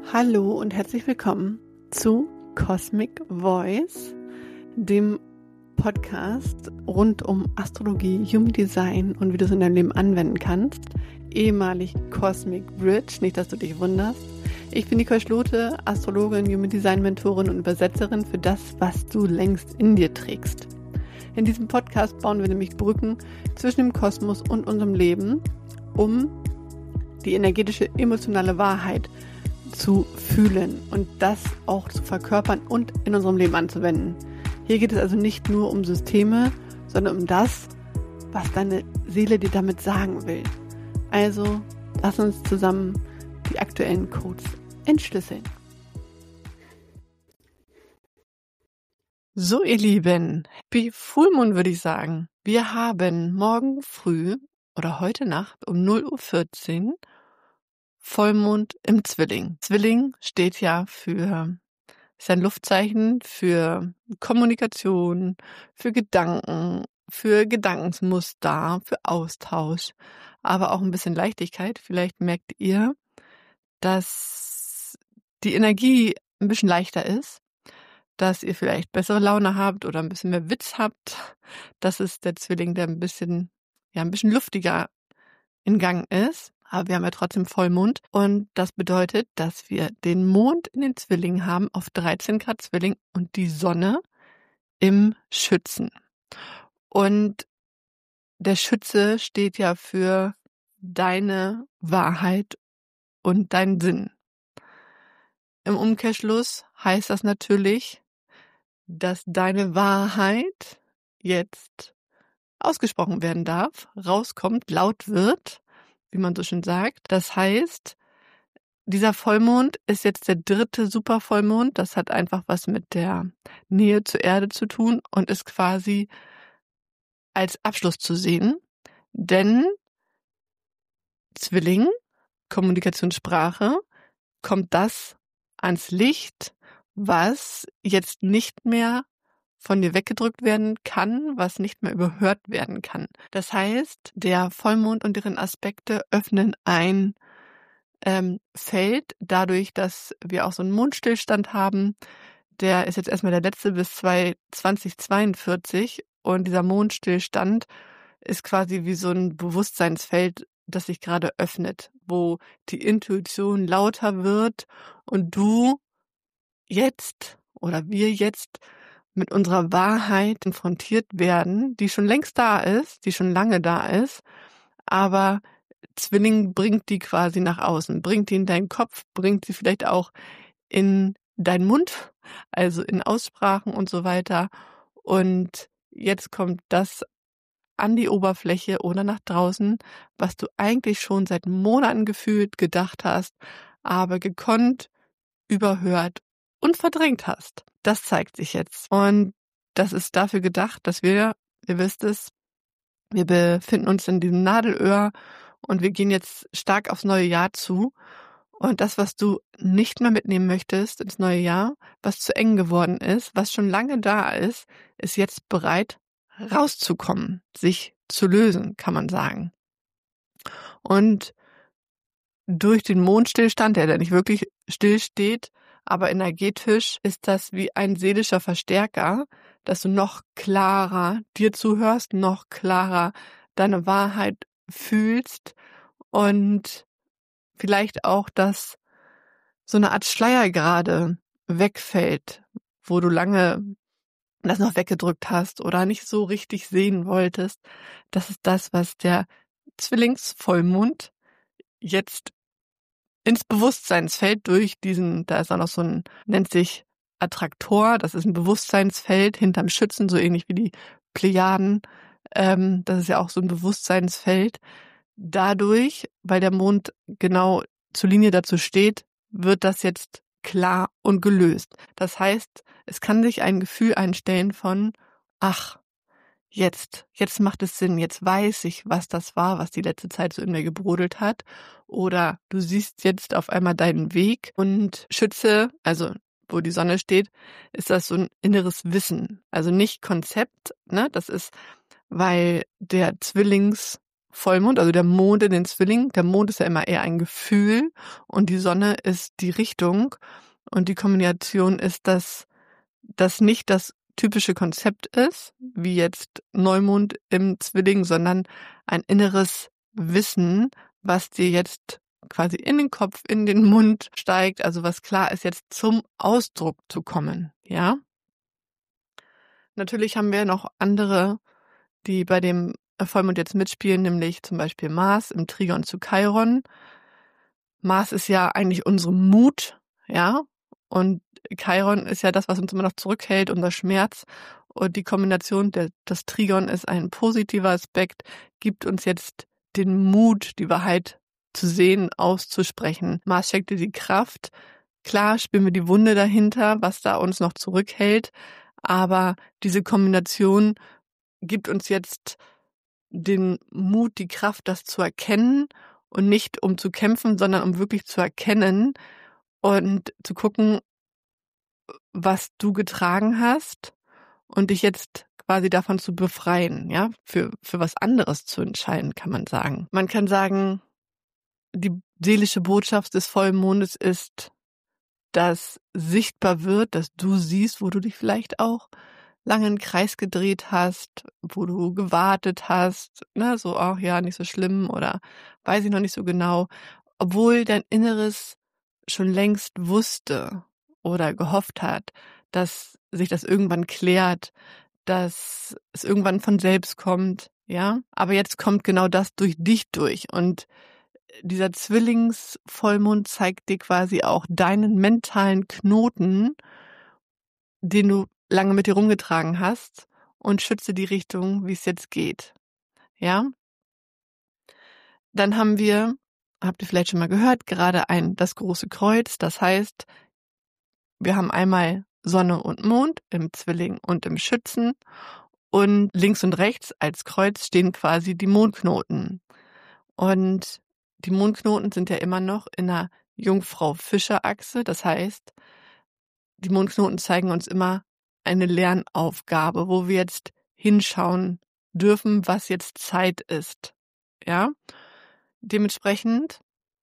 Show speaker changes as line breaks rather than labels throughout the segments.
Hallo und herzlich willkommen zu Cosmic Voice, dem Podcast rund um Astrologie, Human Design und wie du es in deinem Leben anwenden kannst. Ehemalig Cosmic Bridge, nicht, dass du dich wunderst. Ich bin Nicole Schlote, Astrologin, Human Design Mentorin und Übersetzerin für das, was du längst in dir trägst. In diesem Podcast bauen wir nämlich Brücken zwischen dem Kosmos und unserem Leben, um die energetische, emotionale Wahrheit zu fühlen und das auch zu verkörpern und in unserem Leben anzuwenden. Hier geht es also nicht nur um Systeme, sondern um das, was deine Seele dir damit sagen will. Also lass uns zusammen die aktuellen Codes entschlüsseln. So, ihr Lieben, Happy Full Moon würde ich sagen. Wir haben morgen früh oder heute Nacht um 0:14 Uhr Vollmond im Zwilling. Zwilling steht ja ist ein Luftzeichen für Kommunikation, für Gedanken, für Gedankensmuster, für Austausch, aber auch ein bisschen Leichtigkeit. Vielleicht merkt ihr, dass die Energie ein bisschen leichter ist, dass ihr vielleicht bessere Laune habt oder ein bisschen mehr Witz habt. Das ist der Zwilling, der ein bisschen luftiger in Gang ist. Aber wir haben ja trotzdem Vollmond und das bedeutet, dass wir den Mond in den Zwillingen haben auf 13 Grad Zwilling und die Sonne im Schützen. Und der Schütze steht ja für deine Wahrheit und deinen Sinn. Im Umkehrschluss heißt das natürlich, dass deine Wahrheit jetzt ausgesprochen werden darf, rauskommt, laut wird, wie man so schön sagt. Das heißt, dieser Vollmond ist jetzt der 3. Supervollmond. Das hat einfach was mit der Nähe zur Erde zu tun und ist quasi als Abschluss zu sehen. Denn Zwilling, Kommunikationssprache, kommt das ans Licht, was jetzt nicht mehr von dir weggedrückt werden kann, was nicht mehr überhört werden kann. Das heißt, der Vollmond und deren Aspekte öffnen ein Feld, dadurch, dass wir auch so einen Mondstillstand haben. Der ist jetzt erstmal der letzte bis 2042 und dieser Mondstillstand ist quasi wie so ein Bewusstseinsfeld, das sich gerade öffnet, wo die Intuition lauter wird und du jetzt oder wir jetzt mit unserer Wahrheit konfrontiert werden, die schon längst da ist, die schon lange da ist, aber Zwilling bringt die quasi nach außen, bringt die in deinen Kopf, bringt sie vielleicht auch in deinen Mund, also in Aussprachen und so weiter. Und jetzt kommt das an die Oberfläche oder nach draußen, was du eigentlich schon seit Monaten gefühlt gedacht hast, aber gekonnt, überhört und verdrängt hast. Das zeigt sich jetzt. Und das ist dafür gedacht, dass ihr wisst es, wir befinden uns in diesem Nadelöhr und wir gehen jetzt stark aufs neue Jahr zu. Und das, was du nicht mehr mitnehmen möchtest ins neue Jahr, was zu eng geworden ist, was schon lange da ist jetzt bereit, rauszukommen, sich zu lösen, kann man sagen. Und durch den Mondstillstand, der nicht wirklich still steht, aber energetisch ist das wie ein seelischer Verstärker, dass du noch klarer dir zuhörst, noch klarer deine Wahrheit fühlst und vielleicht auch, dass so eine Art Schleier gerade wegfällt, wo du lange das noch weggedrückt hast oder nicht so richtig sehen wolltest. Das ist das, was der Zwillingsvollmond jetzt ins Bewusstseinsfeld durch da ist auch noch so ein, nennt sich Attraktor, das ist ein Bewusstseinsfeld hinterm Schützen, so ähnlich wie die Plejaden. Das ist ja auch so ein Bewusstseinsfeld. Dadurch, weil der Mond genau zur Linie dazu steht, wird das jetzt klar und gelöst. Das heißt, es kann sich ein Gefühl einstellen von, ach, jetzt macht es Sinn, jetzt weiß ich, was das war, was die letzte Zeit so in mir gebrodelt hat. Oder du siehst jetzt auf einmal deinen Weg und Schütze, also wo die Sonne steht, ist das so ein inneres Wissen. Also nicht Konzept, ne? Das ist, weil der Vollmond, also der Mond in den Zwillingen. Der Mond ist ja immer eher ein Gefühl und die Sonne ist die Richtung. Und die Kombination ist, dass das nicht das typische Konzept ist, wie jetzt Neumond im Zwilling, sondern ein inneres Wissen, was dir jetzt quasi in den Kopf, in den Mund steigt, also was klar ist, jetzt zum Ausdruck zu kommen, ja. Natürlich haben wir noch andere, die bei dem Vollmond jetzt mitspielen, nämlich zum Beispiel Mars im Trigon zu Chiron. Mars ist ja eigentlich unsere Mut, ja, und Chiron ist ja das, was uns immer noch zurückhält, unser Schmerz. Und die Kombination, das Trigon ist ein positiver Aspekt, gibt uns jetzt den Mut, die Wahrheit zu sehen, auszusprechen. Mars schenkt dir die Kraft. Klar spüren wir die Wunde dahinter, was da uns noch zurückhält, aber diese Kombination gibt uns jetzt den Mut, die Kraft, das zu erkennen und nicht um zu kämpfen, sondern um wirklich zu erkennen und zu gucken, was du getragen hast und dich jetzt quasi davon zu befreien, ja, für was anderes zu entscheiden, kann man sagen. Man kann sagen, die seelische Botschaft des Vollmondes ist, dass sichtbar wird, dass du siehst, wo du dich vielleicht auch lange im Kreis gedreht hast, wo du gewartet hast, ne, so, ach ja, nicht so schlimm oder weiß ich noch nicht so genau, obwohl dein Inneres schon längst wusste oder gehofft hat, dass sich das irgendwann klärt, dass es irgendwann von selbst kommt, ja. Aber jetzt kommt genau das durch dich durch und dieser Zwillingsvollmond zeigt dir quasi auch deinen mentalen Knoten, den du lange mit dir rumgetragen hast und schütze die Richtung, wie es jetzt geht. Ja? Dann haben wir, habt ihr vielleicht schon mal gehört, gerade das große Kreuz. Das heißt, wir haben einmal Sonne und Mond im Zwilling und im Schützen und links und rechts als Kreuz stehen quasi die Mondknoten. Und die Mondknoten sind ja immer noch in der Jungfrau-Fischer-Achse. Das heißt, die Mondknoten zeigen uns immer eine Lernaufgabe, wo wir jetzt hinschauen dürfen, was jetzt Zeit ist. Ja? Dementsprechend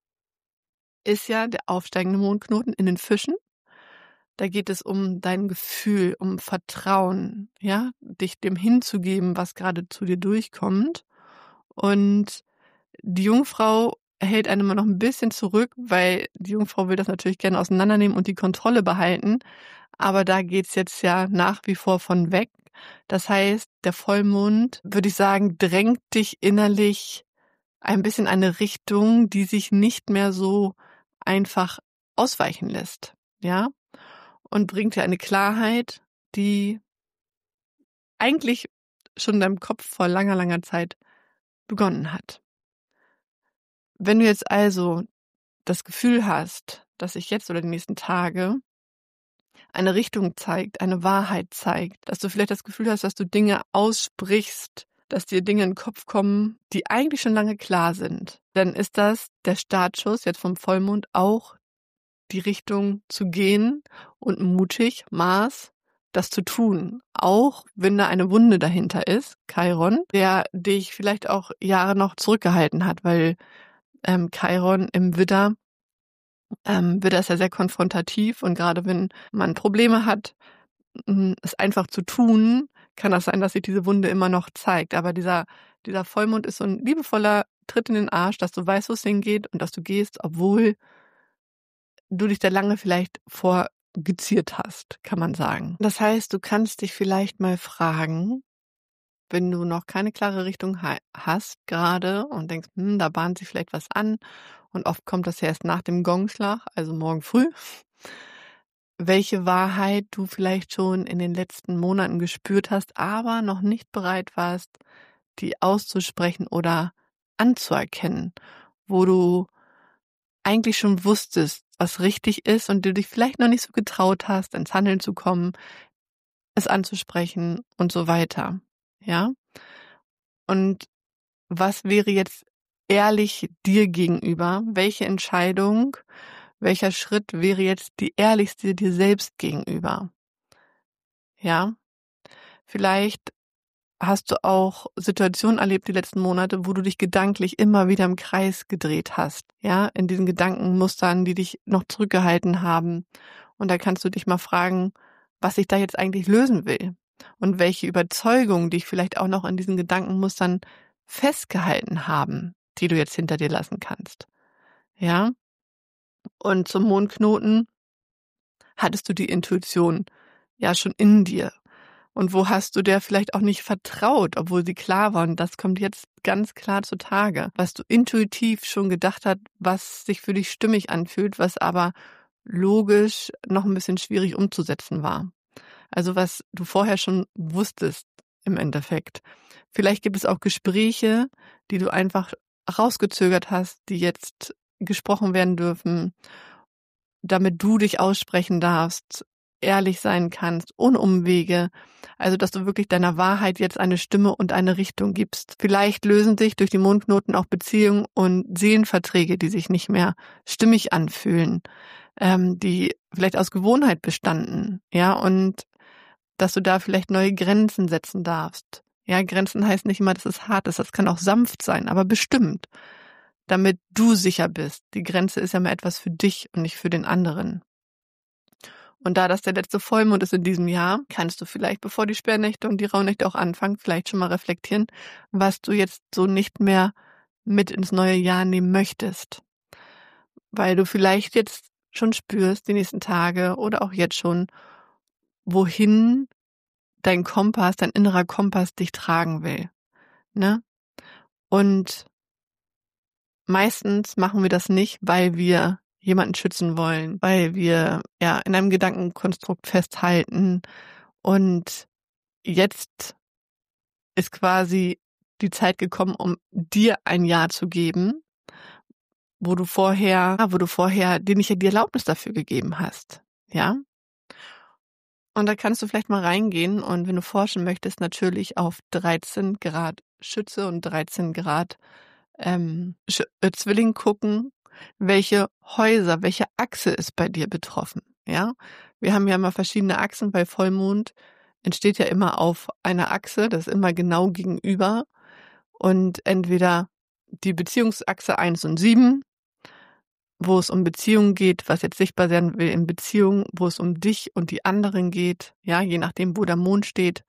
ist ja der aufsteigende Mondknoten in den Fischen. Da geht es um dein Gefühl, um Vertrauen, ja, dich dem hinzugeben, was gerade zu dir durchkommt. Und die Jungfrau hält einen immer noch ein bisschen zurück, weil die Jungfrau will das natürlich gerne auseinandernehmen und die Kontrolle behalten. Aber da geht's jetzt ja nach wie vor von weg. Das heißt, der Vollmond, würde ich sagen, drängt dich innerlich ein bisschen in eine Richtung, die sich nicht mehr so einfach ausweichen lässt, ja? Und bringt dir eine Klarheit, die eigentlich schon in deinem Kopf vor langer, langer Zeit begonnen hat. Wenn du jetzt also das Gefühl hast, dass sich jetzt oder die nächsten Tage eine Richtung zeigt, eine Wahrheit zeigt, dass du vielleicht das Gefühl hast, dass du Dinge aussprichst, dass dir Dinge in den Kopf kommen, die eigentlich schon lange klar sind, dann ist das der Startschuss jetzt vom Vollmond auch die Richtung zu gehen und mutig, Mars, das zu tun. Auch wenn da eine Wunde dahinter ist, Chiron, der dich vielleicht auch Jahre noch zurückgehalten hat, weil Chiron im Widder ist ja sehr konfrontativ und gerade wenn man Probleme hat, es einfach zu tun, kann das sein, dass sich diese Wunde immer noch zeigt. Aber dieser Vollmond ist so ein liebevoller Tritt in den Arsch, dass du weißt, wo es hingeht und dass du gehst, obwohl du dich da lange vielleicht vorgeziert hast, kann man sagen. Das heißt, du kannst dich vielleicht mal fragen, wenn du noch keine klare Richtung hast gerade und denkst, da bahnt sich vielleicht was an und oft kommt das ja erst nach dem Gongschlag, also morgen früh, welche Wahrheit du vielleicht schon in den letzten Monaten gespürt hast, aber noch nicht bereit warst, die auszusprechen oder anzuerkennen, wo du eigentlich schon wusstest, was richtig ist und du dich vielleicht noch nicht so getraut hast, ins Handeln zu kommen, es anzusprechen und so weiter. Ja? Und was wäre jetzt ehrlich dir gegenüber? Welche Entscheidung, welcher Schritt wäre jetzt die ehrlichste dir selbst gegenüber? Ja? Vielleicht hast du auch Situationen erlebt die letzten Monate, wo du dich gedanklich immer wieder im Kreis gedreht hast, ja, in diesen Gedankenmustern, die dich noch zurückgehalten haben. Und da kannst du dich mal fragen, was ich da jetzt eigentlich lösen will und welche Überzeugungen dich vielleicht auch noch in diesen Gedankenmustern festgehalten haben, die du jetzt hinter dir lassen kannst. Ja? Und zum Mondknoten hattest du die Intuition ja schon in dir. Und wo hast du der vielleicht auch nicht vertraut, obwohl sie klar war? Und das kommt jetzt ganz klar zutage, was du intuitiv schon gedacht hast, was sich für dich stimmig anfühlt, was aber logisch noch ein bisschen schwierig umzusetzen war. Also was du vorher schon wusstest im Endeffekt. Vielleicht gibt es auch Gespräche, die du einfach rausgezögert hast, die jetzt gesprochen werden dürfen, damit du dich aussprechen darfst, ehrlich sein kannst, ohne Umwege. Also, dass du wirklich deiner Wahrheit jetzt eine Stimme und eine Richtung gibst. Vielleicht lösen sich durch die Mondknoten auch Beziehungen und Seelenverträge, die sich nicht mehr stimmig anfühlen, die vielleicht aus Gewohnheit bestanden, ja, und dass du da vielleicht neue Grenzen setzen darfst. Ja, Grenzen heißt nicht immer, dass es hart ist, das kann auch sanft sein, aber bestimmt, damit du sicher bist. Die Grenze ist ja mal etwas für dich und nicht für den anderen. Und da das der letzte Vollmond ist in diesem Jahr, kannst du vielleicht, bevor die Sperrnächte und die Rauhnächte auch anfangen, vielleicht schon mal reflektieren, was du jetzt so nicht mehr mit ins neue Jahr nehmen möchtest. Weil du vielleicht jetzt schon spürst, die nächsten Tage oder auch jetzt schon, wohin dein Kompass, dein innerer Kompass dich tragen will. Ne? Und meistens machen wir das nicht, weil wir jemanden schützen wollen, weil wir ja in einem Gedankenkonstrukt festhalten. Und jetzt ist quasi die Zeit gekommen, um dir ein Ja zu geben, wo du vorher dir nicht die Erlaubnis dafür gegeben hast. Ja? Und da kannst du vielleicht mal reingehen und wenn du forschen möchtest, natürlich auf 13 Grad Schütze und 13 Grad Zwilling gucken, welche Häuser, welche Achse ist bei dir betroffen. Ja, wir haben ja immer verschiedene Achsen, weil Vollmond entsteht ja immer auf einer Achse, das ist immer genau gegenüber und entweder die Beziehungsachse 1 und 7, wo es um Beziehungen geht, was jetzt sichtbar sein will in Beziehungen, wo es um dich und die anderen geht, ja, je nachdem, wo der Mond steht.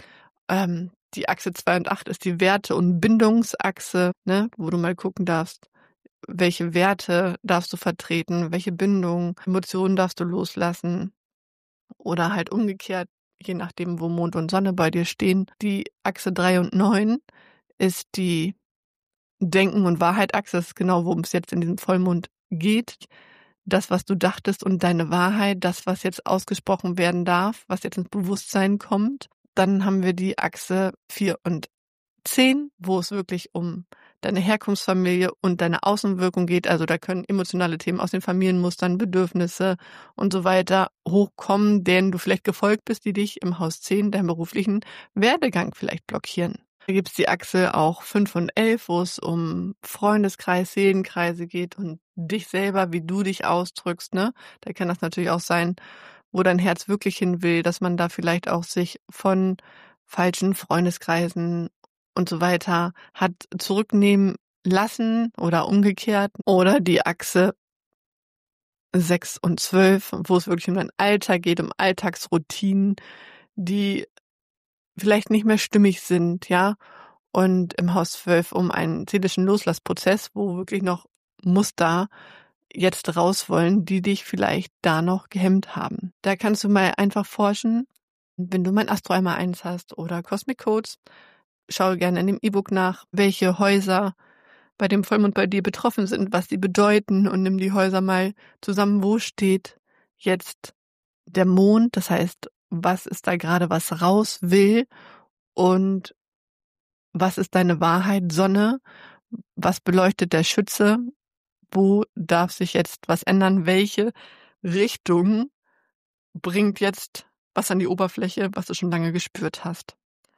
Die Achse 2 und 8 ist die Werte- und Bindungsachse, ne, wo du mal gucken darfst, welche Werte darfst du vertreten, welche Bindungen, Emotionen darfst du loslassen oder halt umgekehrt, je nachdem, wo Mond und Sonne bei dir stehen. Die Achse 3 und 9 ist die Denken- und Wahrheit-Achse, das ist genau, worum es jetzt in diesem Vollmond geht. Das, was du dachtest und deine Wahrheit, das, was jetzt ausgesprochen werden darf, was jetzt ins Bewusstsein kommt. Dann haben wir die Achse 4 und 10, wo es wirklich um deine Herkunftsfamilie und deine Außenwirkung geht. Also da können emotionale Themen aus den Familienmustern, Bedürfnisse und so weiter hochkommen, denen du vielleicht gefolgt bist, die dich im Haus 10, deinem beruflichen Werdegang vielleicht blockieren. Da gibt es die Achse auch 5 und 11, wo es um Freundeskreis, Seelenkreise geht und dich selber, wie du dich ausdrückst. Ne? Da kann das natürlich auch sein, wo dein Herz wirklich hin will, dass man da vielleicht auch sich von falschen Freundeskreisen und so weiter hat zurücknehmen lassen oder umgekehrt. Oder die Achse 6 und 12, wo es wirklich um deinen Alltag geht, um Alltagsroutinen, die vielleicht nicht mehr stimmig sind, ja. Und im Haus 12 um einen seelischen Loslassprozess, wo wirklich noch Muster jetzt raus wollen, die dich vielleicht da noch gehemmt haben. Da kannst du mal einfach forschen, wenn du mein Astro einmal 1 hast oder Cosmic Codes, schau gerne in dem E-Book nach, welche Häuser bei dem Vollmond bei dir betroffen sind, was sie bedeuten und nimm die Häuser mal zusammen, wo steht jetzt der Mond, das heißt, was ist da gerade, was raus will und was ist deine Wahrheit, Sonne, was beleuchtet der Schütze, wo darf sich jetzt was ändern, welche Richtung bringt jetzt was an die Oberfläche, was du schon lange gespürt hast.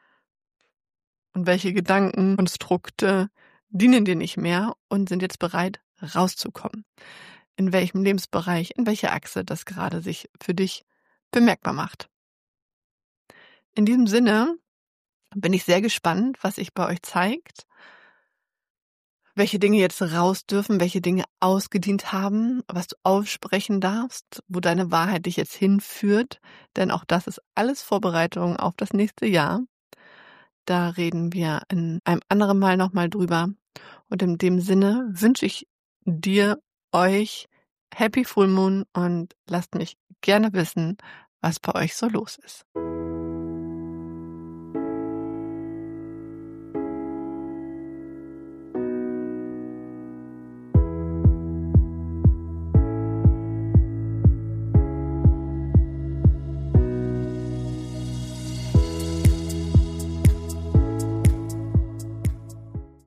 Und welche Gedankenkonstrukte dienen dir nicht mehr und sind jetzt bereit, rauszukommen. In welchem Lebensbereich, in welcher Achse das gerade sich für dich bemerkbar macht. In diesem Sinne bin ich sehr gespannt, was sich bei euch zeigt, welche Dinge jetzt raus dürfen, welche Dinge ausgedient haben, was du aussprechen darfst, wo deine Wahrheit dich jetzt hinführt. Denn auch das ist alles Vorbereitung auf das nächste Jahr. Da reden wir in einem anderen Mal nochmal drüber. Und in dem Sinne wünsche ich dir, euch Happy Full Moon und lasst mich gerne wissen, was bei euch so los ist.